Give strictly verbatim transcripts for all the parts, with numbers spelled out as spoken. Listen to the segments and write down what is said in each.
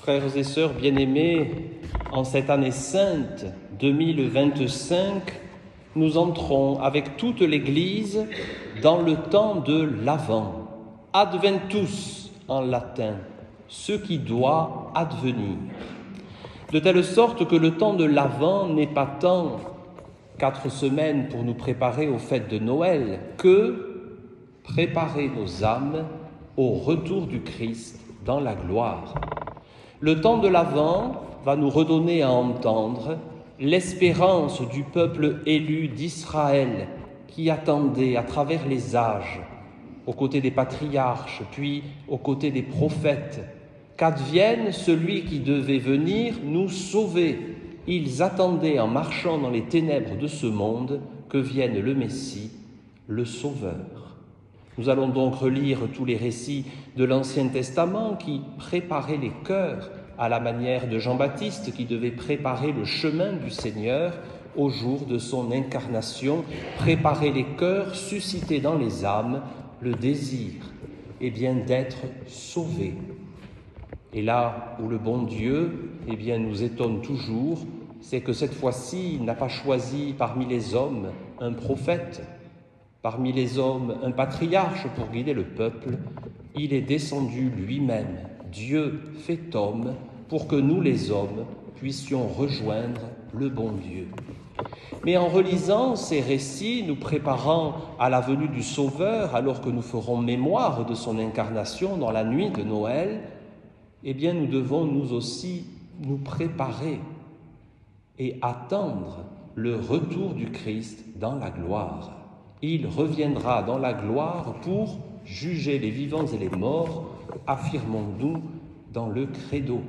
Frères et sœurs bien-aimés, en cette année sainte deux mille vingt-cinq, nous entrons avec toute l'Église dans le temps de l'Avent, Adventus en latin, ce qui doit advenir. De telle sorte que le temps de l'Avent n'est pas tant quatre semaines pour nous préparer aux fêtes de Noël que préparer nos âmes au retour du Christ dans la gloire. Le temps de l'Avent va nous redonner à entendre l'espérance du peuple élu d'Israël qui attendait à travers les âges, aux côtés des patriarches, puis aux côtés des prophètes, qu'advienne celui qui devait venir nous sauver. Ils attendaient en marchant dans les ténèbres de ce monde que vienne le Messie, le Sauveur. Nous allons donc relire tous les récits de l'Ancien Testament qui préparaient les cœurs à la manière de Jean-Baptiste qui devait préparer le chemin du Seigneur au jour de son incarnation, préparer les cœurs, susciter dans les âmes le désir eh bien, d'être sauvés. Et là où le bon Dieu eh bien, nous étonne toujours, c'est que cette fois-ci, il n'a pas choisi parmi les hommes un prophète, parmi les hommes un patriarche pour guider le peuple. Il est descendu lui-même, Dieu fait homme, pour que nous les hommes puissions rejoindre le bon Dieu. Mais en relisant ces récits, nous préparant à la venue du Sauveur, alors que nous ferons mémoire de son incarnation dans la nuit de Noël, eh bien nous devons nous aussi nous préparer et attendre le retour du Christ dans la gloire. Il reviendra dans la gloire pour juger les vivants et les morts, affirmons-nous dans le credo.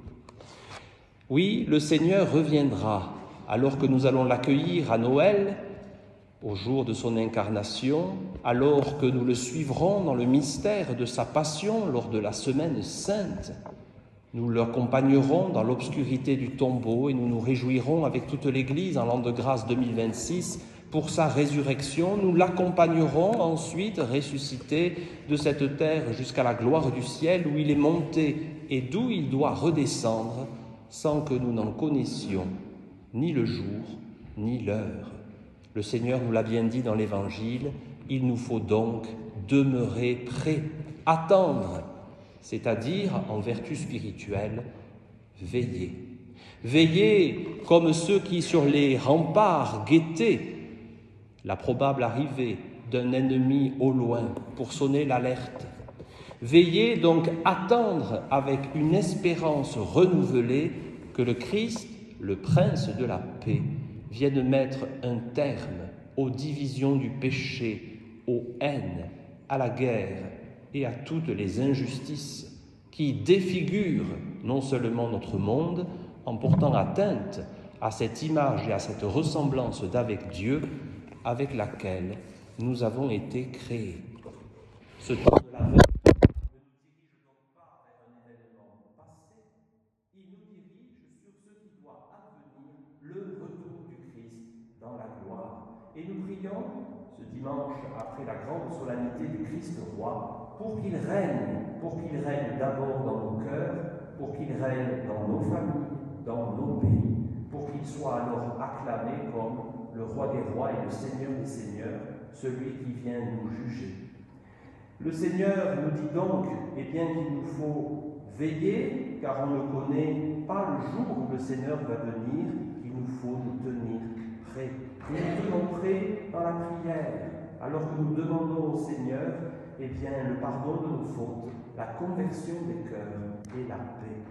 Oui, le Seigneur reviendra alors que nous allons l'accueillir à Noël, au jour de son incarnation, alors que nous le suivrons dans le mystère de sa passion lors de la semaine sainte. Nous l'accompagnerons dans l'obscurité du tombeau et nous nous réjouirons avec toute l'Église en l'an de grâce deux mille vingt-six pour sa résurrection. Nous l'accompagnerons ensuite ressuscité de cette terre jusqu'à la gloire du ciel où il est monté et d'où il doit redescendre sans que nous n'en connaissions ni le jour ni l'heure. Le Seigneur nous l'a bien dit dans l'Évangile, il nous faut donc demeurer prêts, attendre, c'est-à-dire, en vertu spirituelle, veiller. Veiller comme ceux qui, sur les remparts, guettaient la probable arrivée d'un ennemi au loin pour sonner l'alerte. Veiller, donc attendre avec une espérance renouvelée que le Christ, le Prince de la paix, vienne mettre un terme aux divisions du péché, aux haines, à la guerre et à toutes les injustices qui défigurent non seulement notre monde en portant atteinte à cette image et à cette ressemblance d'avec Dieu avec laquelle nous avons été créés. Ce temps de l'Avent ne nous dirige donc pas vers un événement passé, il nous dirige sur ce qui doit advenir, le retour du Christ dans la gloire. Et nous prions ce dimanche, après la grande solennité du Christ roi, pour qu'il règne, pour qu'il règne d'abord dans nos cœurs, pour qu'il règne dans nos familles, dans nos pays, pour qu'il soit alors acclamé comme le roi des rois et le Seigneur des seigneurs, celui qui vient nous juger. Le Seigneur nous dit donc eh bien, qu'il nous faut veiller, car on ne connaît pas le jour où le Seigneur va venir, il nous faut nous tenir prêts. Nous nous tenons prêts dans la prière, alors que nous demandons au Seigneur eh bien, le pardon de nos fautes, la conversion des cœurs et la paix.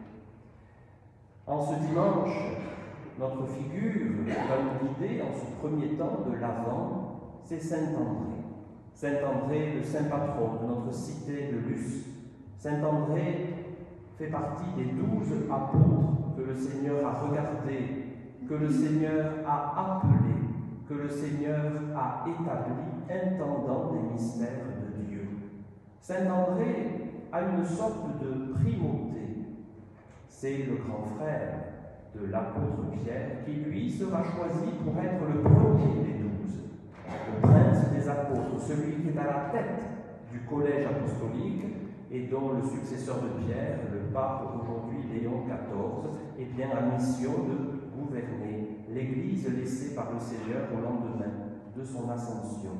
En ce dimanche, notre figure va nous guider en ce premier temps de l'Avent, c'est Saint André. Saint André, le saint patron de notre cité de Luce. Saint André fait partie des douze apôtres que le Seigneur a regardés, que le Seigneur a appelés, que le Seigneur a établis, intendant des mystères de Dieu. Saint André a une sorte de primauté. C'est le grand frère de l'apôtre Pierre qui, lui, sera choisi pour être le premier des douze, le prince des apôtres, celui qui est à la tête du collège apostolique et dont le successeur de Pierre, le pape aujourd'hui Léon quatorze, et bien à mission de gouverner l'Église laissée par le Seigneur au lendemain de son ascension.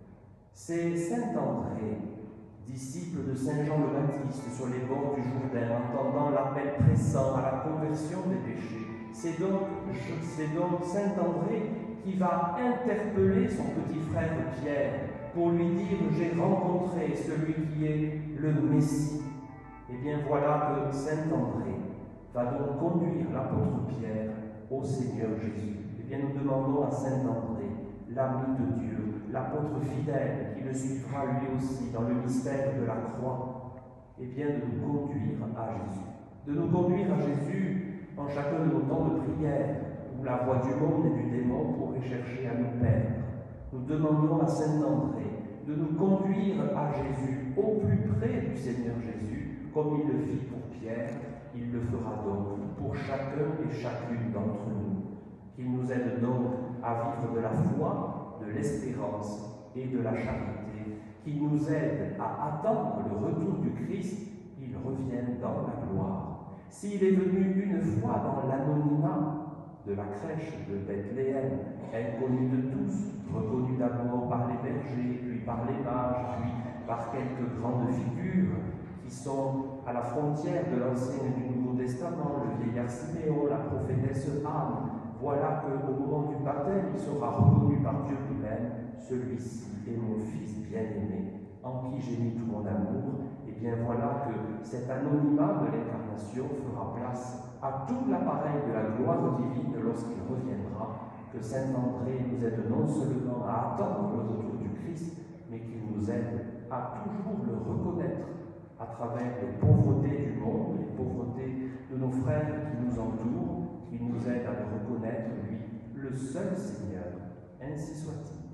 C'est saint André, disciple de saint Jean le Baptiste sur les bords du Jourdain, entendant l'appel pressant à la conversion des péchés. C'est donc, c'est donc saint André qui va interpeller son petit frère Pierre pour lui dire « J'ai rencontré celui qui est le Messie ». Et bien voilà que saint André va donc conduire l'apôtre Pierre au Seigneur Jésus. Et bien nous demandons à saint André, l'ami de Dieu, l'apôtre fidèle qui le suivra lui aussi dans le mystère de la croix, et bien de nous conduire à Jésus. De nous conduire à Jésus en chacun de nos temps de prière, où la voix du monde et du démon pourrait chercher à nous perdre. Nous demandons à saint André de nous conduire à Jésus, au plus près du Seigneur Jésus, comme il le fit pour Pierre, il le fera donc pour chacun et chacune d'entre nous. Qu'il nous aide donc à vivre de la foi, de l'espérance et de la charité, qu'il nous aide à attendre le retour du Christ, qu'il revienne dans la gloire. S'il est venu une fois dans l'anonymat de la crèche de Bethléem, inconnu de tous, reconnu d'abord par les bergers, puis par les mages, puis par quelques grandes figures qui sont à la frontière de l'Ancien et du Nouveau Testament, le vieillard Siméon, la prophétesse Anne. Voilà qu'au moment du baptême, il sera reconnu par Dieu lui-même, celui-ci est mon Fils bien-aimé, en qui j'ai mis tout mon amour. Et bien voilà que cet anonymat de l'incarnation fera place à tout l'appareil de la gloire divine lorsqu'il reviendra, que saint André nous aide non seulement à attendre le retour du Christ, mais qu'il nous aide à toujours le reconnaître à travers les pauvretés du monde, les pauvretés de nos frères qui nous entourent, qui nous aident à le reconnaître, lui, le seul Seigneur. Ainsi soit-il.